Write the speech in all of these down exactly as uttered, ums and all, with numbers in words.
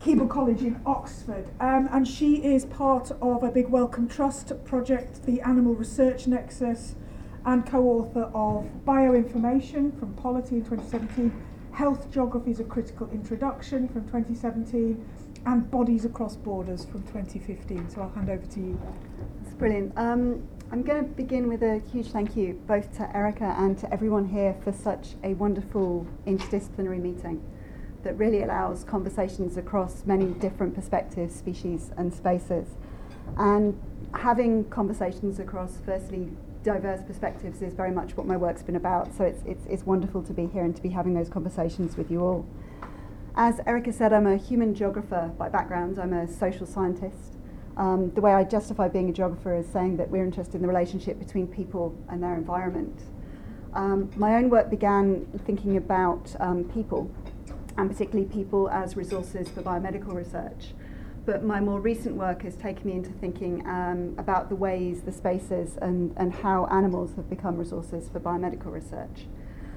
Keble College in Oxford, um, and she is part of a big Wellcome Trust project, the Animal Research Nexus, and co-author of Bioinformation from Polity in twenty seventeen, Health Geographies: A Critical Introduction from twenty seventeen, and Bodies Across Borders from twenty fifteen. So I'll hand over to you. That's brilliant. Um, I'm going to begin with a huge thank you both to Erica and to everyone here for such a wonderful interdisciplinary meeting that really allows conversations across many different perspectives, species and spaces. And having conversations across, firstly, diverse perspectives is very much what my work's been about, so it's, it's, it's wonderful to be here and to be having those conversations with you all. As Erica said, I'm a human geographer by background. I'm a social scientist. Um, the way I justify being a geographer is saying that we're interested in the relationship between people and their environment. Um, my own work began thinking about um, people, and particularly people as resources for biomedical research. But my more recent work has taken me into thinking um, about the ways, the spaces, and, and how animals have become resources for biomedical research.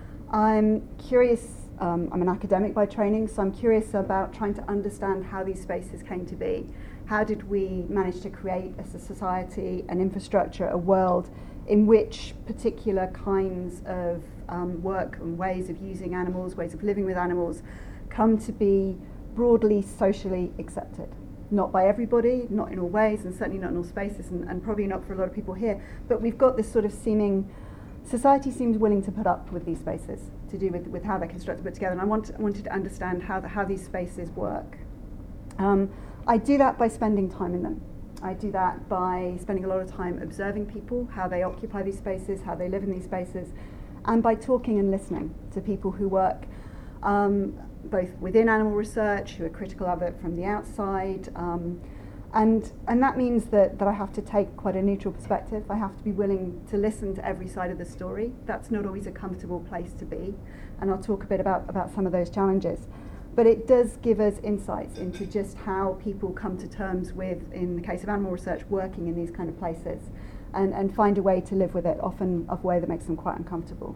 I'm curious, um, I'm an academic by training, so I'm curious about trying to understand how these spaces came to be. How did we manage to create as a society, an infrastructure, a world in which particular kinds of um, work and ways of using animals, ways of living with animals, come to be broadly socially accepted? Not by everybody, not in all ways, and certainly not in all spaces, and, and probably not for a lot of people here, but we've got this sort of seeming, society seems willing to put up with these spaces to do with, with how they're constructed, put together, and I want, I wanted to understand how, the, how these spaces work. Um, I do that by spending time in them. I do that by spending a lot of time observing people, how they occupy these spaces, how they live in these spaces, and by talking and listening to people who work um, both within animal research, who are critical of it from the outside, um, and and that means that, that I have to take quite a neutral perspective. I have to be willing to listen to every side of the story. That's not always a comfortable place to be, and I'll talk a bit about, about some of those challenges. But it does give us insights into just how people come to terms with, in the case of animal research, working in these kind of places, and, and find a way to live with it, often of a way that makes them quite uncomfortable.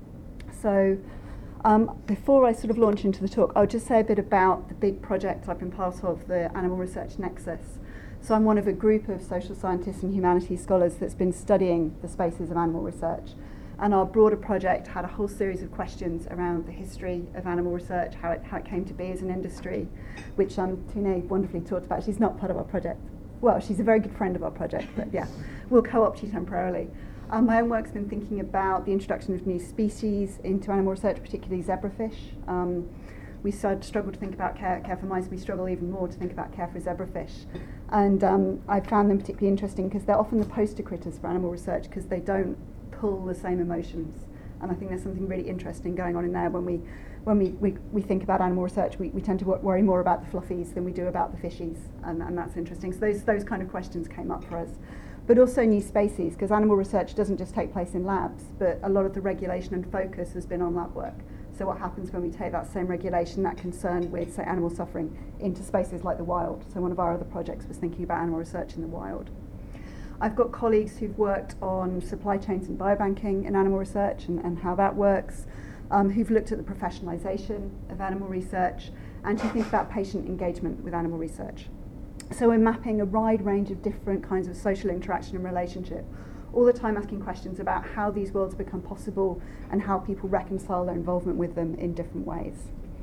So um, before I sort of launch into the talk, I'll just say a bit about the big project I've been part of, the Animal Research Nexus. So I'm one of a group of social scientists and humanities scholars that's been studying the spaces of animal research. And our broader project had a whole series of questions around the history of animal research, how it, how it came to be as an industry, which um, Tune wonderfully talked about. She's not part of our project. Well, she's a very good friend of our project, but yeah, we'll co-opt you temporarily. Um, my own work's been thinking about the introduction of new species into animal research, particularly zebrafish. Um, we started, struggled to think about care, care for mice. We struggle even more to think about care for zebrafish. And um, I found them particularly interesting because they're often the poster critters for animal research because they don't pull the same emotions, and I think there's something really interesting going on in there. When we when we, we, we think about animal research, we, we tend to worry more about the fluffies than we do about the fishies, and, and that's interesting. So those those kind of questions came up for us, but also new species, because animal research doesn't just take place in labs, but a lot of the regulation and focus has been on lab work. So what happens when we take that same regulation, that concern with, say, animal suffering, into spaces like the wild? So one of our other projects was thinking about animal research in the wild. I've got colleagues who've worked on supply chains and biobanking in animal research and, and how that works, um, who've looked at the professionalisation of animal research, and who think about patient engagement with animal research. So we're mapping a wide range of different kinds of social interaction and relationship, all the time asking questions about how these worlds become possible and how people reconcile their involvement with them in different ways.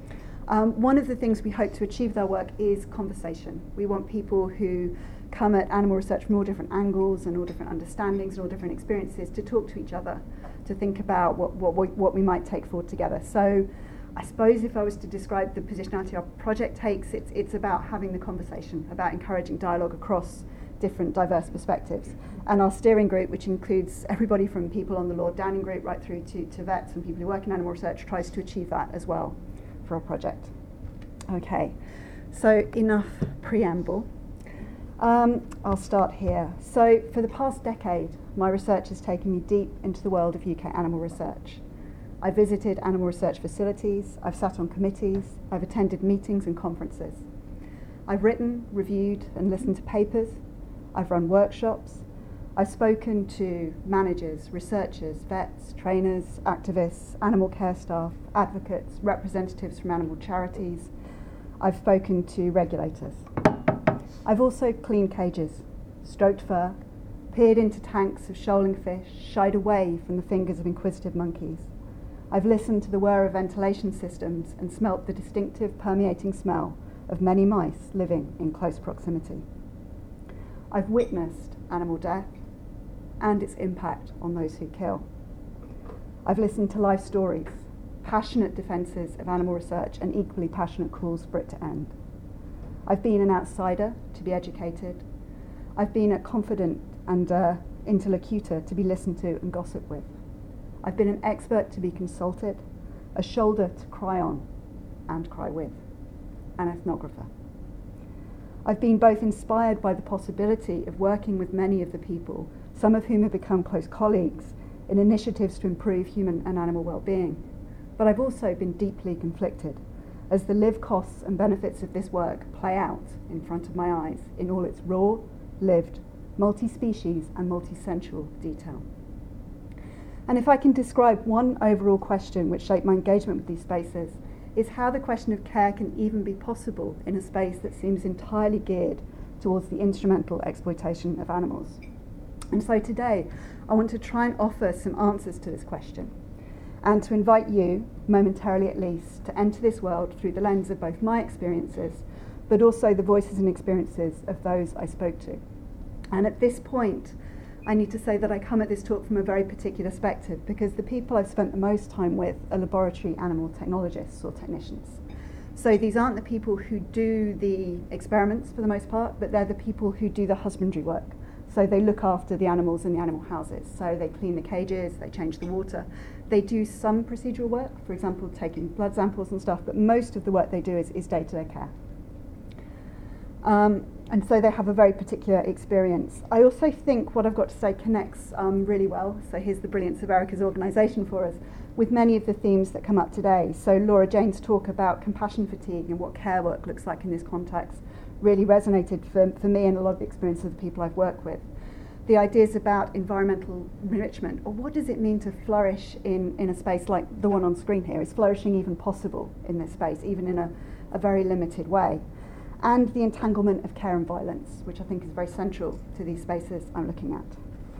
Um, one of the things we hope to achieve with our work is conversation. We want people who come at animal research from all different angles and all different understandings and all different experiences to talk to each other, to think about what, what, what we might take forward together. So I suppose if I was to describe the positionality our project takes, it's, it's about having the conversation, about encouraging dialogue across different diverse perspectives. And our steering group, which includes everybody from people on the Lord Downing Group right through to, to vets and people who work in animal research, tries to achieve that as well for our project. Okay, so enough preamble. Um, I'll start here. So for the past decade, my research has taken me deep into the world of U K animal research. I visited animal research facilities, I've sat on committees, I've attended meetings and conferences. I've written, reviewed and listened to papers, I've run workshops, I've spoken to managers, researchers, vets, trainers, activists, animal care staff, advocates, representatives from animal charities. I've spoken to regulators. I've also cleaned cages, stroked fur, peered into tanks of shoaling fish, shied away from the fingers of inquisitive monkeys. I've listened to the whir of ventilation systems and smelt the distinctive permeating smell of many mice living in close proximity. I've witnessed animal death and its impact on those who kill. I've listened to life stories, passionate defences of animal research and equally passionate calls for it to end. I've been an outsider to be educated. I've been a confident and uh, interlocutor to be listened to and gossiped with. I've been an expert to be consulted, a shoulder to cry on and cry with, an ethnographer. I've been both inspired by the possibility of working with many of the people, some of whom have become close colleagues, in initiatives to improve human and animal well-being, but I've also been deeply conflicted as the lived costs and benefits of this work play out in front of my eyes in all its raw, lived, multi-species and multi-sensual detail. And if I can describe one overall question which shaped my engagement with these spaces, is how the question of care can even be possible in a space that seems entirely geared towards the instrumental exploitation of animals. And so today, I want to try and offer some answers to this question, and to invite you, momentarily at least, to enter this world through the lens of both my experiences, but also the voices and experiences of those I spoke to. And at this point, I need to say that I come at this talk from a very particular perspective, because the people I've spent the most time with are laboratory animal technologists or technicians. So these aren't the people who do the experiments for the most part, but they're the people who do the husbandry work. So they look after the animals in the animal houses. So they clean the cages, they change the water. They do some procedural work, for example, taking blood samples and stuff, but most of the work they do is, is day-to-day care. Um, and so they have a very particular experience. I also think what I've got to say connects um, really well, so here's the brilliance of Erica's organisation for us, with many of the themes that come up today. So Laura Jane's talk about compassion fatigue and what care work looks like in this context really resonated for, for me and a lot of the experience of the people I've worked with. The ideas about environmental enrichment, or what does it mean to flourish in, in a space like the one on screen here? Is flourishing even possible in this space, even in a, a very limited way? And the entanglement of care and violence, which I think is very central to these spaces I'm looking at.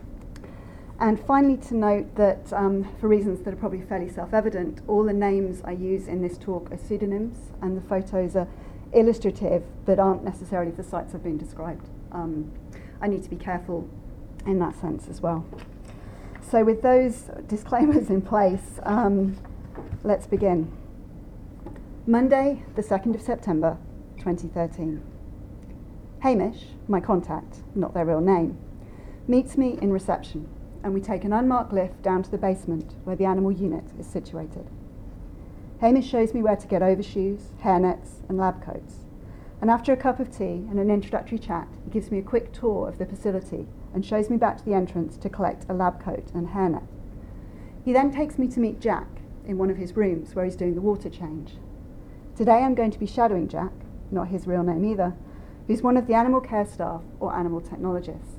And finally, to note that um, for reasons that are probably fairly self-evident, all the names I use in this talk are pseudonyms, and the photos are illustrative but aren't necessarily the sites I've been described. Um, I need to be careful in that sense as well. So with those disclaimers in place, um, let's begin. Monday, the second of September, twenty thirteen. Hamish, my contact, not their real name, meets me in reception, and we take an unmarked lift down to the basement where the animal unit is situated. Hamish shows me where to get overshoes, hairnets and lab coats, and after a cup of tea and an introductory chat, he gives me a quick tour of the facility and shows me back to the entrance to collect a lab coat and hairnet. He then takes me to meet Jack in one of his rooms where he's doing the water change. Today I'm going to be shadowing Jack, not his real name either, who's one of the animal care staff or animal technologists.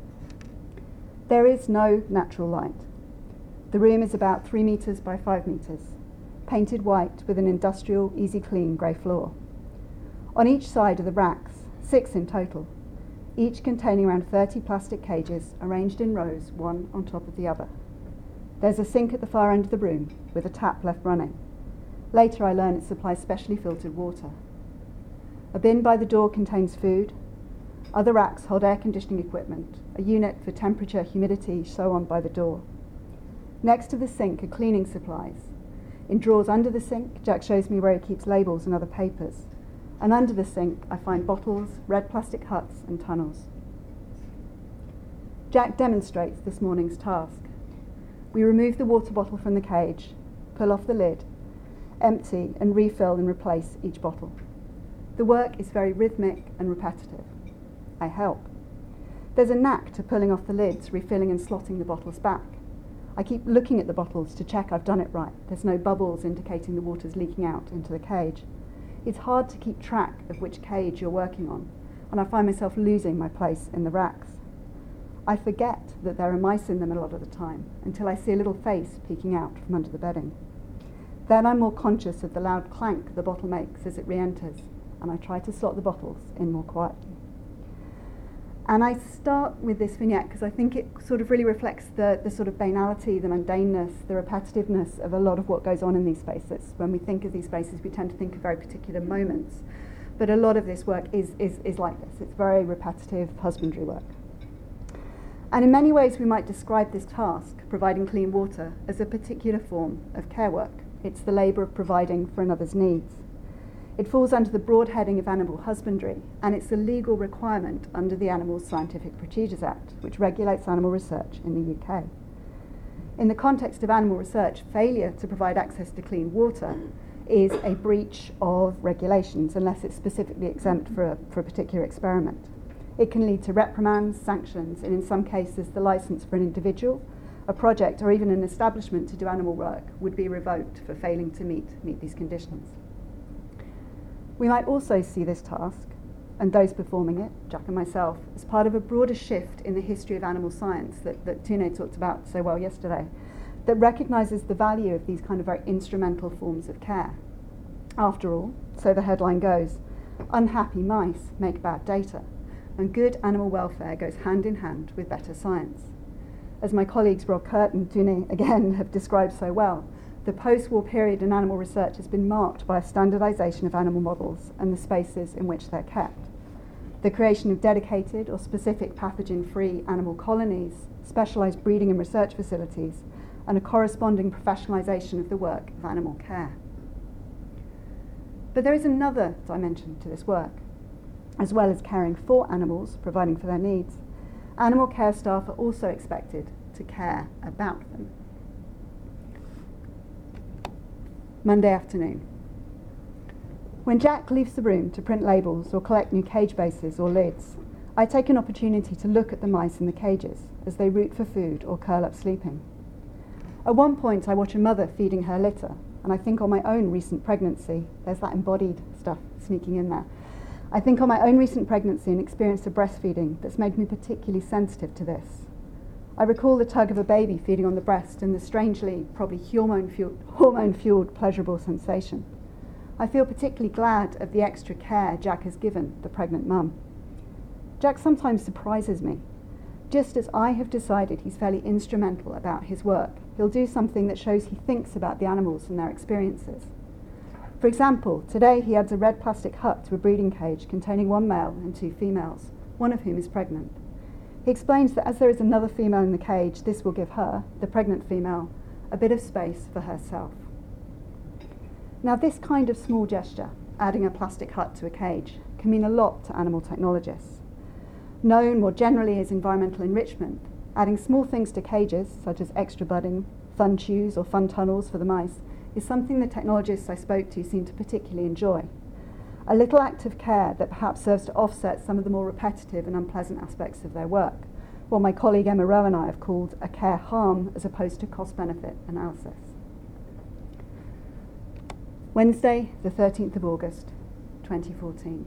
There is no natural light. The room is about three metres by five metres, painted white with an industrial, easy clean grey floor. On each side are the racks, six in total, each containing around thirty plastic cages arranged in rows, one on top of the other. There's a sink at the far end of the room with a tap left running. Later I learn it supplies specially filtered water. A bin by the door contains food. Other racks hold air conditioning equipment, a unit for temperature, humidity, so on by the door. Next to the sink are cleaning supplies. In drawers under the sink, Jack shows me where he keeps labels and other papers. And under the sink, I find bottles, red plastic huts, and tunnels. Jack demonstrates this morning's task. We remove the water bottle from the cage, pull off the lid, empty and refill and replace each bottle. The work is very rhythmic and repetitive. I help. There's a knack to pulling off the lids, refilling and slotting the bottles back. I keep looking at the bottles to check I've done it right. There's no bubbles indicating the water's leaking out into the cage. It's hard to keep track of which cage you're working on, and I find myself losing my place in the racks. I forget that there are mice in them a lot of the time, until I see a little face peeking out from under the bedding. Then I'm more conscious of the loud clank the bottle makes as it re-enters, and I try to slot the bottles in more quietly. And I start with this vignette because I think it sort of really reflects the, the sort of banality, the mundaneness, the repetitiveness of a lot of what goes on in these spaces. When we think of these spaces, we tend to think of very particular moments. But a lot of this work is, is, is like this. It's very repetitive husbandry work. And in many ways, we might describe this task, providing clean water, as a particular form of care work. It's the labour of providing for another's needs. It falls under the broad heading of animal husbandry, and it's a legal requirement under the Animal Scientific Procedures Act, which regulates animal research in the U K. In the context of animal research, failure to provide access to clean water is a breach of regulations, unless it's specifically exempt for a, for a particular experiment. It can lead to reprimands, sanctions, and in some cases, the licence for an individual, a project, or even an establishment to do animal work would be revoked for failing to meet, meet these conditions. We might also see this task, and those performing it, Jack and myself, as part of a broader shift in the history of animal science that, that Tune talked about so well yesterday, that recognises the value of these kind of very instrumental forms of care. After all, so the headline goes, unhappy mice make bad data, and good animal welfare goes hand in hand with better science. As my colleagues Rob Kurt and Tune again have described so well, the post-war period in animal research has been marked by a standardisation of animal models and the spaces in which they're kept. The creation of dedicated or specific pathogen-free animal colonies, specialised breeding and research facilities, and a corresponding professionalisation of the work of animal care. But there is another dimension to this work. As well as caring for animals, providing for their needs, animal care staff are also expected to care about them. Monday afternoon. When Jack leaves the room to print labels or collect new cage bases or lids, I take an opportunity to look at the mice in the cages as they root for food or curl up sleeping. At one point, I watch a mother feeding her litter, and I think on my own recent pregnancy. There's that embodied stuff sneaking in there. I think on my own recent pregnancy and experience of breastfeeding that's made me particularly sensitive to this. I recall the tug of a baby feeding on the breast and the strangely, probably hormone-fueled, hormone-fueled pleasurable sensation. I feel particularly glad of the extra care Jack has given the pregnant mum. Jack sometimes surprises me. Just as I have decided he's fairly instrumental about his work, he'll do something that shows he thinks about the animals and their experiences. For example, today he adds a red plastic hut to a breeding cage containing one male and two females, one of whom is pregnant. He explains that as there is another female in the cage, this will give her, the pregnant female, a bit of space for herself. Now, this kind of small gesture, adding a plastic hut to a cage, can mean a lot to animal technologists. Known more generally as environmental enrichment, adding small things to cages, such as extra budding, fun chews or fun tunnels for the mice, is something the technologists I spoke to seem to particularly enjoy. A little act of care that perhaps serves to offset some of the more repetitive and unpleasant aspects of their work, what my colleague Emma Rowe and I have called a care harm as opposed to cost-benefit analysis. Wednesday, the thirteenth of August, twenty fourteen.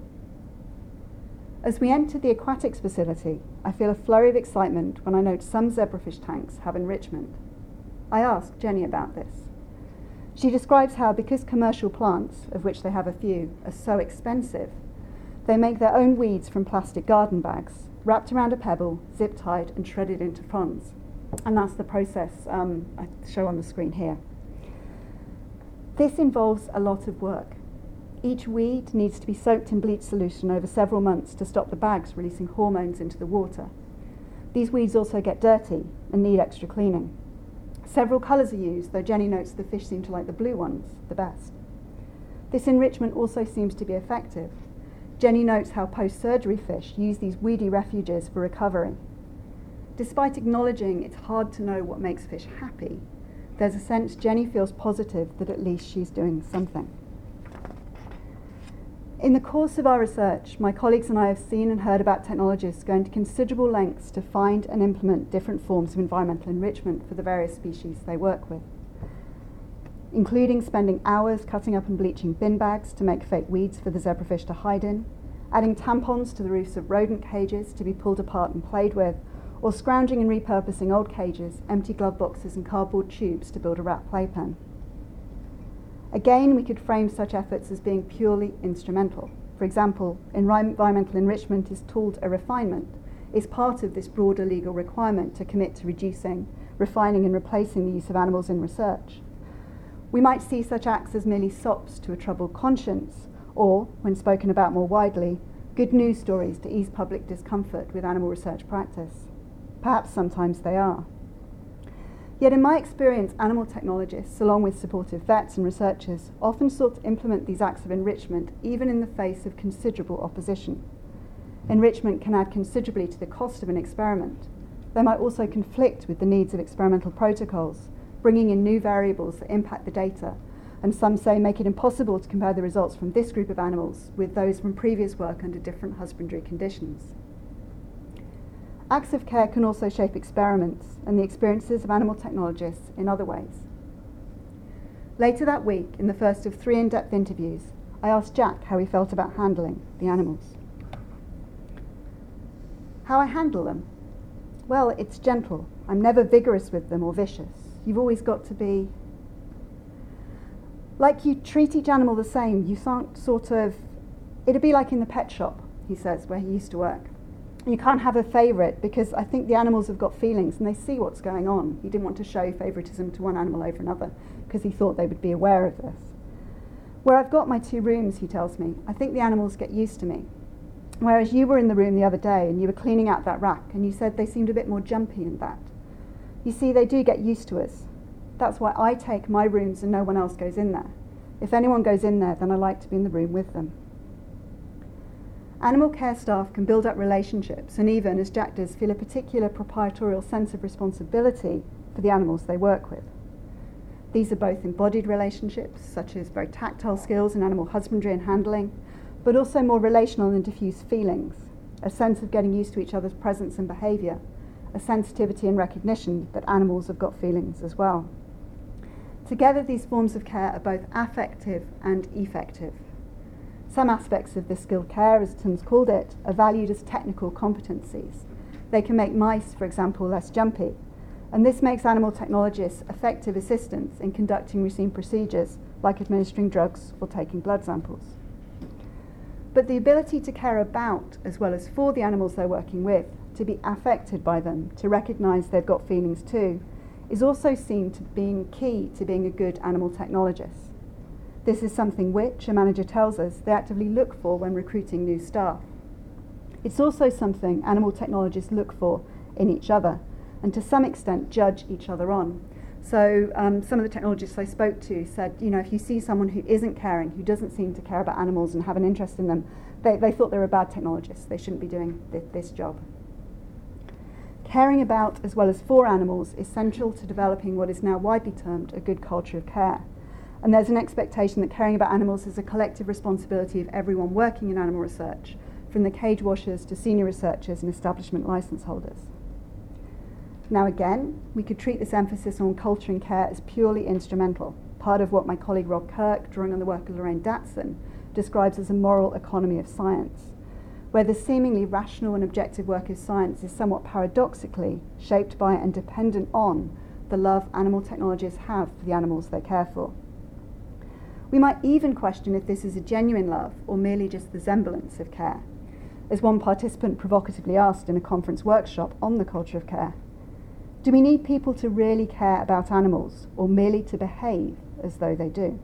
As we enter the aquatics facility, I feel a flurry of excitement when I note some zebrafish tanks have enrichment. I ask Jenny about this. She describes how, because commercial plants, of which they have a few, are so expensive, they make their own weeds from plastic garden bags, wrapped around a pebble, zip-tied and shredded into fronds. And that's the process um, I show on the screen here. This involves a lot of work. Each weed needs to be soaked in bleach solution over several months to stop the bags releasing hormones into the water. These weeds also get dirty and need extra cleaning. Several colours are used, though Jenny notes the fish seem to like the blue ones the best. This enrichment also seems to be effective. Jenny notes how post-surgery fish use these weedy refuges for recovery. Despite acknowledging it's hard to know what makes fish happy, there's a sense Jenny feels positive that at least she's doing something. In the course of our research, my colleagues and I have seen and heard about technologists going to considerable lengths to find and implement different forms of environmental enrichment for the various species they work with, including spending hours cutting up and bleaching bin bags to make fake weeds for the zebrafish to hide in, adding tampons to the roofs of rodent cages to be pulled apart and played with, or scrounging and repurposing old cages, empty glove boxes and cardboard tubes to build a rat playpen. Again, we could frame such efforts as being purely instrumental. For example, environmental enrichment is tooled a refinement, is part of this broader legal requirement to commit to reducing, refining and replacing the use of animals in research. We might see such acts as merely sops to a troubled conscience, or, when spoken about more widely, good news stories to ease public discomfort with animal research practice. Perhaps sometimes they are. Yet in my experience, animal technologists, along with supportive vets and researchers, often sought to implement these acts of enrichment even in the face of considerable opposition. Enrichment can add considerably to the cost of an experiment. They might also conflict with the needs of experimental protocols, bringing in new variables that impact the data, and some say make it impossible to compare the results from this group of animals with those from previous work under different husbandry conditions. Acts of care can also shape experiments and the experiences of animal technologists in other ways. Later that week, in the first of three in-depth interviews, I asked Jack how he felt about handling the animals. How I handle them? Well, it's gentle. I'm never vigorous with them or vicious. You've always got to be... Like you treat each animal the same, you can't sort of... It'd be like in the pet shop, he says, where he used to work. You can't have a favourite because I think the animals have got feelings and they see what's going on. He didn't want to show favouritism to one animal over another because he thought they would be aware of this. Where I've got my two rooms, he tells me, I think the animals get used to me. Whereas you were in the room the other day and you were cleaning out that rack and you said they seemed a bit more jumpy in that. You see, they do get used to us. That's why I take my rooms and no one else goes in there. If anyone goes in there, then I like to be in the room with them. Animal care staff can build up relationships and even, as Jack does, feel a particular proprietorial sense of responsibility for the animals they work with. These are both embodied relationships, such as very tactile skills in animal husbandry and handling, but also more relational and diffuse feelings, a sense of getting used to each other's presence and behaviour, a sensitivity and recognition that animals have got feelings as well. Together, these forms of care are both affective and effective. Some aspects of this skilled care, as Tim's called it, are valued as technical competencies. They can make mice, for example, less jumpy, and this makes animal technologists effective assistants in conducting routine procedures like administering drugs or taking blood samples. But the ability to care about, as well as for the animals they're working with, to be affected by them, to recognise they've got feelings too, is also seen to being key to being a good animal technologist. This is something which, a manager tells us, they actively look for when recruiting new staff. It's also something animal technologists look for in each other, and to some extent judge each other on. So um, some of the technologists I spoke to said, you know, if you see someone who isn't caring, who doesn't seem to care about animals and have an interest in them, they, they thought they were bad technologists. They shouldn't be doing th- this job. Caring about as well as for animals is central to developing what is now widely termed a good culture of care. And there's an expectation that caring about animals is a collective responsibility of everyone working in animal research, from the cage washers to senior researchers and establishment licence holders. Now again, we could treat this emphasis on culture and care as purely instrumental, part of what my colleague Rob Kirk, drawing on the work of Lorraine Datson, describes as a moral economy of science, where the seemingly rational and objective work of science is somewhat paradoxically shaped by and dependent on the love animal technologists have for the animals they care for. We might even question if this is a genuine love or merely just the semblance of care. As one participant provocatively asked in a conference workshop on the culture of care, do we need people to really care about animals or merely to behave as though they do?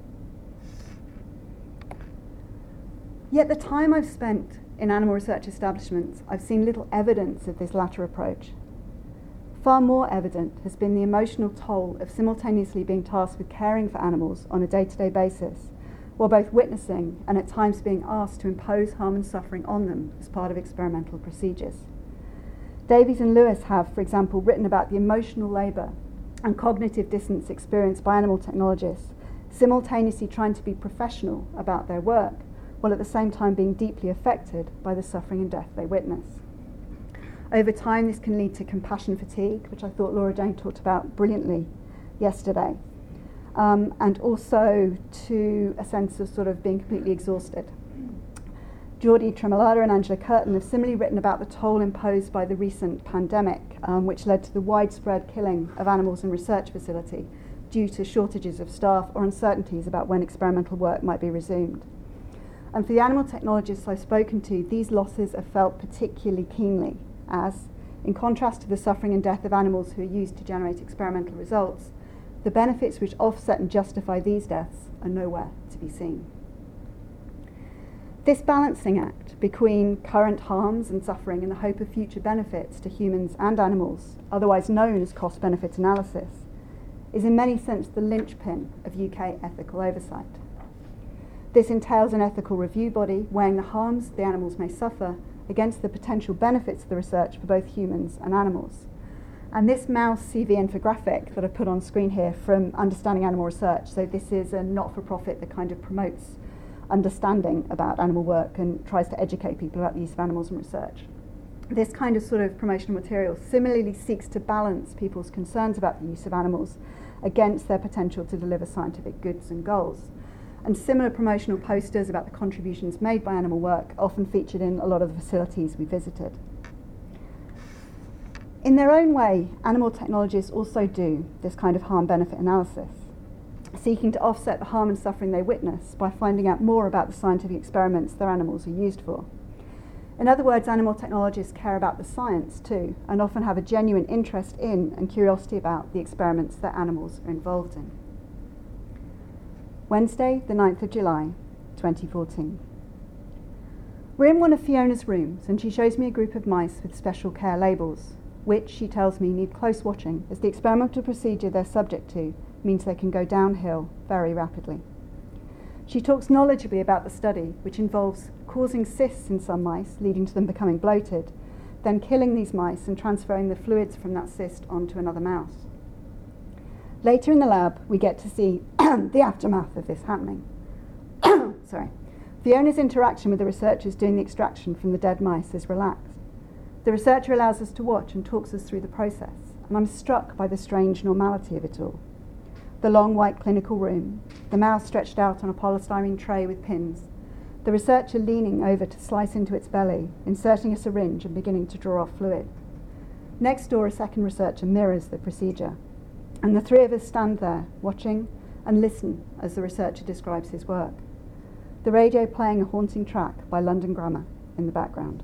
Yet the time I've spent in animal research establishments, I've seen little evidence of this latter approach. Far more evident has been the emotional toll of simultaneously being tasked with caring for animals on a day-to-day basis, while both witnessing and at times being asked to impose harm and suffering on them as part of experimental procedures. Davies and Lewis have, for example, written about the emotional labour and cognitive dissonance experienced by animal technologists, simultaneously trying to be professional about their work, while at the same time being deeply affected by the suffering and death they witness. Over time, this can lead to compassion fatigue, which I thought Laura Jane talked about brilliantly yesterday, um, and also to a sense of sort of being completely exhausted. Geordie Tremolada and Angela Curtin have similarly written about the toll imposed by the recent pandemic, um, which led to the widespread killing of animals in research facility due to shortages of staff or uncertainties about when experimental work might be resumed. And for the animal technologists I've spoken to, these losses are felt particularly keenly, as, in contrast to the suffering and death of animals who are used to generate experimental results, the benefits which offset and justify these deaths are nowhere to be seen. This balancing act between current harms and suffering and the hope of future benefits to humans and animals, otherwise known as cost-benefit analysis, is in many sense the linchpin of U K ethical oversight. This entails an ethical review body weighing the harms the animals may suffer against the potential benefits of the research for both humans and animals. And this mouse C V infographic that I put on screen here from Understanding Animal Research, so this is a not-for-profit that kind of promotes understanding about animal work and tries to educate people about the use of animals in research. This kind of sort of promotional material similarly seeks to balance people's concerns about the use of animals against their potential to deliver scientific goods and goals. And similar promotional posters about the contributions made by animal work often featured in a lot of the facilities we visited. In their own way, animal technologists also do this kind of harm-benefit analysis, seeking to offset the harm and suffering they witness by finding out more about the scientific experiments their animals are used for. In other words, animal technologists care about the science too, and often have a genuine interest in and curiosity about the experiments their animals are involved in. Wednesday, the ninth of July, twenty fourteen. We're in one of Fiona's rooms, and she shows me a group of mice with special care labels, which, she tells me, need close watching, as the experimental procedure they're subject to means they can go downhill very rapidly. She talks knowledgeably about the study, which involves causing cysts in some mice, leading to them becoming bloated, then killing these mice and transferring the fluids from that cyst onto another mouse. Later in the lab, we get to see the aftermath of this happening. Sorry. Fiona's interaction with the researchers doing the extraction from the dead mice is relaxed. The researcher allows us to watch and talks us through the process, and I'm struck by the strange normality of it all. The long white clinical room, the mouse stretched out on a polystyrene tray with pins, the researcher leaning over to slice into its belly, inserting a syringe and beginning to draw off fluid. Next door, a second researcher mirrors the procedure, and the three of us stand there, watching and listen as the researcher describes his work, the radio playing a haunting track by London Grammar in the background.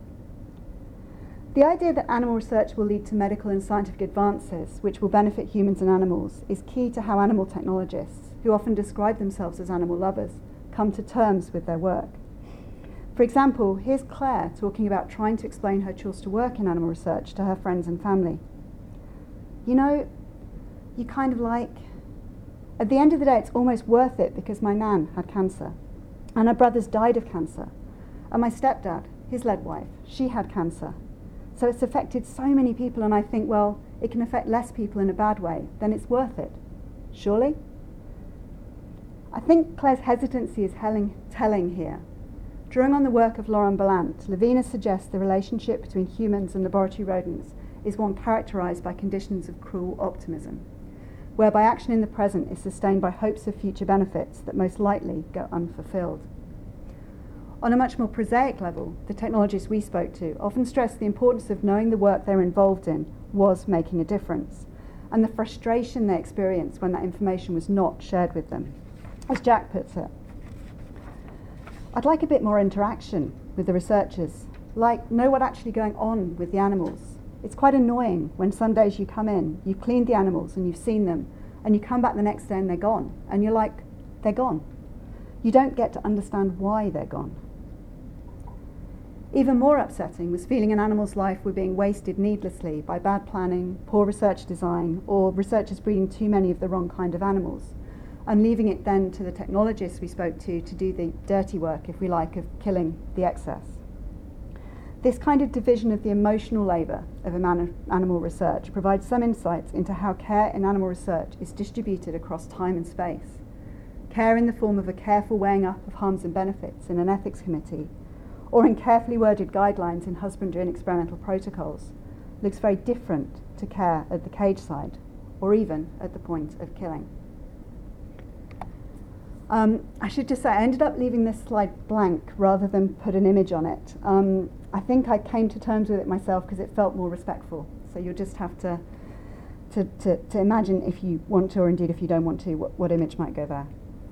The idea that animal research will lead to medical and scientific advances which will benefit humans and animals is key to how animal technologists, who often describe themselves as animal lovers, come to terms with their work. For example, here's Claire talking about trying to explain her choice to work in animal research to her friends and family. You know, you kind of like, at the end of the day, it's almost worth it because my nan had cancer, and her brothers died of cancer, and my stepdad, his lead wife, she had cancer. So it's affected so many people, and I think, well, it can affect less people in a bad way, then it's worth it. Surely? I think Claire's hesitancy is telling, telling here. Drawing on the work of Laurent Ballant, Levina suggests the relationship between humans and laboratory rodents is one characterised by conditions of cruel optimism, whereby action in the present is sustained by hopes of future benefits that most likely go unfulfilled. On a much more prosaic level, the technologists we spoke to often stress the importance of knowing the work they're involved in was making a difference, and the frustration they experience when that information was not shared with them. As Jack puts it, I'd like a bit more interaction with the researchers, like know what's actually going on with the animals. It's quite annoying when some days you come in, you've cleaned the animals and you've seen them, and you come back the next day and they're gone, and you're like, they're gone. You don't get to understand why they're gone. Even more upsetting was feeling an animal's life were being wasted needlessly by bad planning, poor research design, or researchers breeding too many of the wrong kind of animals, and leaving it then to the technologists we spoke to to do the dirty work, if we like, of killing the excess. This kind of division of the emotional labour of man- animal research provides some insights into how care in animal research is distributed across time and space. Care in the form of a careful weighing up of harms and benefits in an ethics committee, or in carefully worded guidelines in husbandry and experimental protocols, looks very different to care at the cage side, or even at the point of killing. Um, I should just say, I ended up leaving this slide blank rather than put an image on it. Um, I think I came to terms with it myself because it felt more respectful, so you'll just have to to, to, to imagine, if you want to, or indeed if you don't want to, what, what image might go there.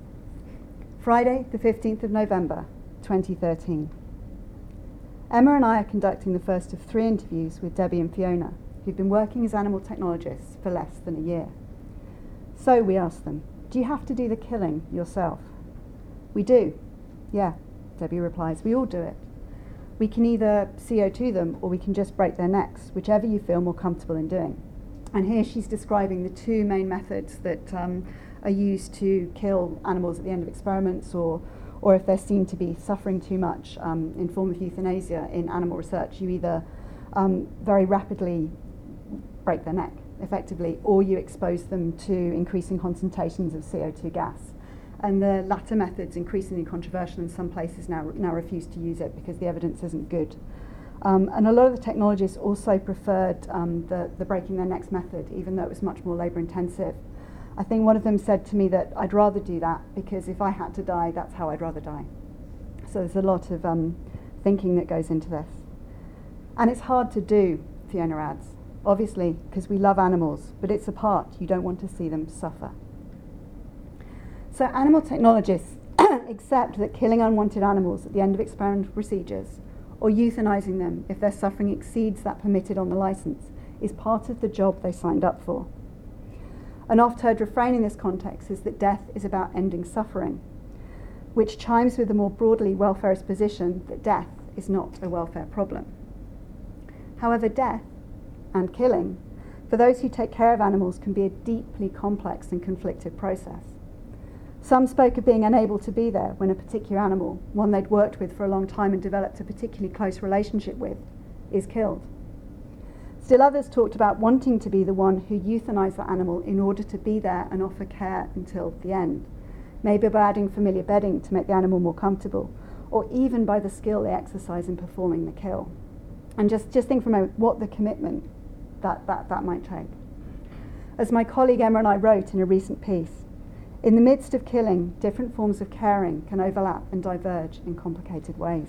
Friday, the fifteenth of November, twenty thirteen. Emma and I are conducting the first of three interviews with Debbie and Fiona, who've been working as animal technologists for less than a year. So we asked them, do you have to do the killing yourself? We do. Yeah, Debbie replies, we all do it. We can either C O two them or we can just break their necks, whichever you feel more comfortable in doing. And here she's describing the two main methods that um, are used to kill animals at the end of experiments, or, or if they're seen to be suffering too much um, in form of euthanasia in animal research. You either um, very rapidly break their neck, effectively, or you expose them to increasing concentrations of C O two gas. And the latter method's increasingly controversial, and some places now, now refuse to use it because the evidence isn't good. Um, and a lot of the technologists also preferred um, the, the breaking their necks method, even though it was much more labour intensive. I think one of them said to me that I'd rather do that because if I had to die, that's how I'd rather die. So there's a lot of um, thinking that goes into this. And it's hard to do, Fiona adds, obviously, because we love animals, but it's a part you don't want to see them suffer. So animal technologists accept that killing unwanted animals at the end of experimental procedures, or euthanizing them if their suffering exceeds that permitted on the license, is part of the job they signed up for. An oft-heard refrain in this context is that death is about ending suffering, which chimes with the more broadly welfarist position that death is not a welfare problem. However, death and killing, for those who take care of animals, can be a deeply complex and conflicted process. Some spoke of being unable to be there when a particular animal, one they'd worked with for a long time and developed a particularly close relationship with, is killed. Still others talked about wanting to be the one who euthanized that animal in order to be there and offer care until the end, maybe by adding familiar bedding to make the animal more comfortable, or even by the skill they exercise in performing the kill. And just, just think for a moment what the commitment that, that, that might take. As my colleague Emma and I wrote in a recent piece, in the midst of killing, different forms of caring can overlap and diverge in complicated ways.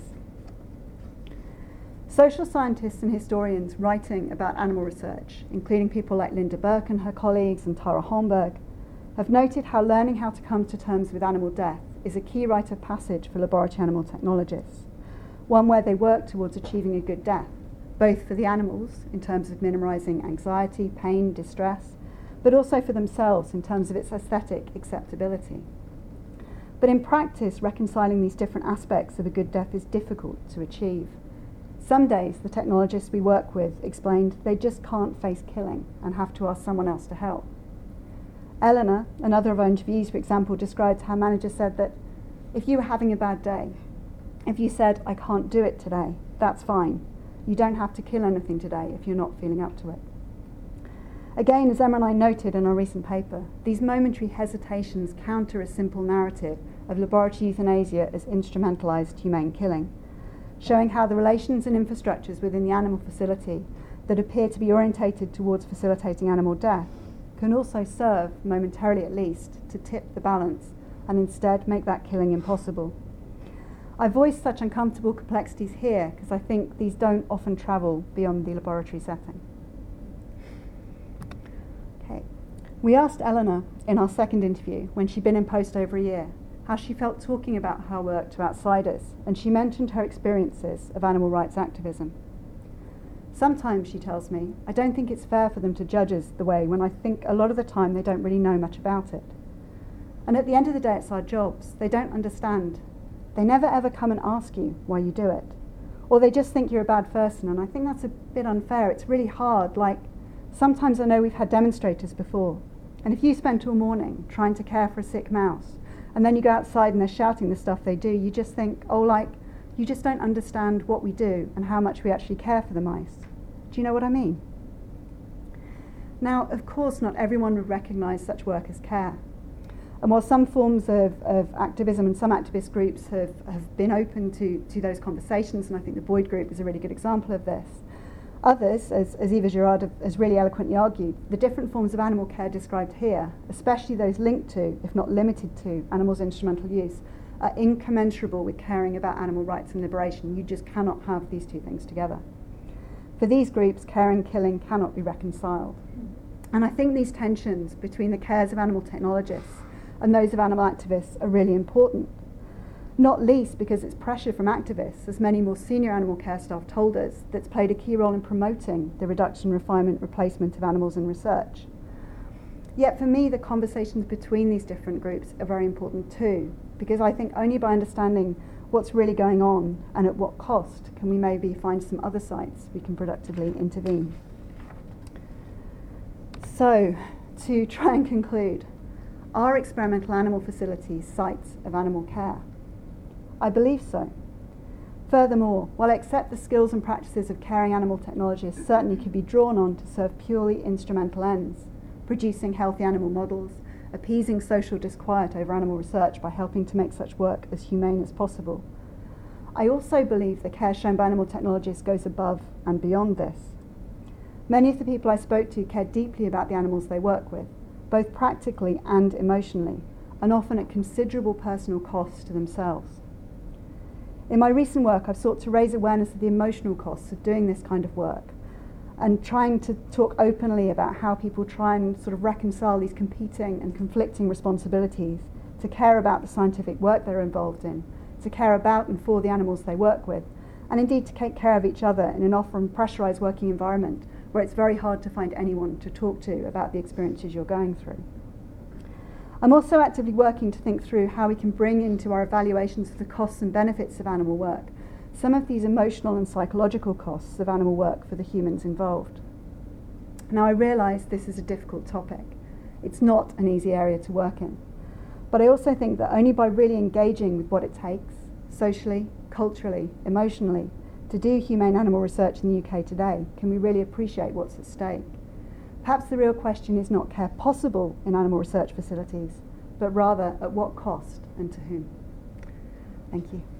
Social scientists and historians writing about animal research, including people like Linda Burke and her colleagues and Tara Holmberg, have noted how learning how to come to terms with animal death is a key rite of passage for laboratory animal technologists, one where they work towards achieving a good death, both for the animals in terms of minimising anxiety, pain, distress, but also for themselves in terms of its aesthetic acceptability. But in practice, reconciling these different aspects of a good death is difficult to achieve. Some days, the technologists we work with explained they just can't face killing and have to ask someone else to help. Eleanor, another of our interviewees, for example, described how managers said that if you were having a bad day, if you said, I can't do it today, that's fine. You don't have to kill anything today if you're not feeling up to it. Again, as Emma and I noted in our recent paper, these momentary hesitations counter a simple narrative of laboratory euthanasia as instrumentalised humane killing, showing how the relations and infrastructures within the animal facility that appear to be orientated towards facilitating animal death can also serve, momentarily at least, to tip the balance and instead make that killing impossible. I voice such uncomfortable complexities here because I think these don't often travel beyond the laboratory setting. Okay. We asked Eleanor in our second interview, when she'd been in post over a year, how she felt talking about her work to outsiders, and she mentioned her experiences of animal rights activism. Sometimes, she tells me, I don't think it's fair for them to judge us the way when I think a lot of the time they don't really know much about it. And at the end of the day, it's our jobs. They don't understand. They never ever come and ask you why you do it. Or they just think you're a bad person, and I think that's a bit unfair. It's really hard. Like, sometimes I know we've had demonstrators before, and if you spend all morning trying to care for a sick mouse, and then you go outside and they're shouting the stuff they do, you just think, oh, like, you just don't understand what we do and how much we actually care for the mice. Do you know what I mean? Now, of course, not everyone would recognise such work as care. And while some forms of, of activism and some activist groups have, have been open to, to those conversations, and I think the Boyd Group is a really good example of this, others, as, as Eva Girard has really eloquently argued, the different forms of animal care described here, especially those linked to, if not limited to, animals' instrumental use, are incommensurable with caring about animal rights and liberation. You just cannot have these two things together. For these groups, care and killing cannot be reconciled. And I think these tensions between the cares of animal technologists and those of animal activists are really important, not least because it's pressure from activists, as many more senior animal care staff told us, that's played a key role in promoting the reduction, refinement, replacement of animals in research. Yet for me, the conversations between these different groups are very important too, because I think only by understanding what's really going on and at what cost can we maybe find some other sites we can productively intervene. So, to try and conclude, are experimental animal facilities sites of animal care? I believe so. Furthermore, while I accept the skills and practices of caring animal technologists certainly can be drawn on to serve purely instrumental ends, producing healthy animal models, appeasing social disquiet over animal research by helping to make such work as humane as possible, I also believe the care shown by animal technologists goes above and beyond this. Many of the people I spoke to care deeply about the animals they work with, both practically and emotionally, and often at considerable personal cost to themselves. In my recent work, I've sought to raise awareness of the emotional costs of doing this kind of work and trying to talk openly about how people try and sort of reconcile these competing and conflicting responsibilities to care about the scientific work they're involved in, to care about and for the animals they work with, and indeed to take care of each other in an often pressurized working environment where it's very hard to find anyone to talk to about the experiences you're going through. I'm also actively working to think through how we can bring into our evaluations of the costs and benefits of animal work some of these emotional and psychological costs of animal work for the humans involved. Now, I realise this is a difficult topic. It's not an easy area to work in. But I also think that only by really engaging with what it takes, socially, culturally, emotionally, to do humane animal research in the U K today, can we really appreciate what's at stake. Perhaps the real question is not care possible in animal research facilities, but rather at what cost and to whom. Thank you.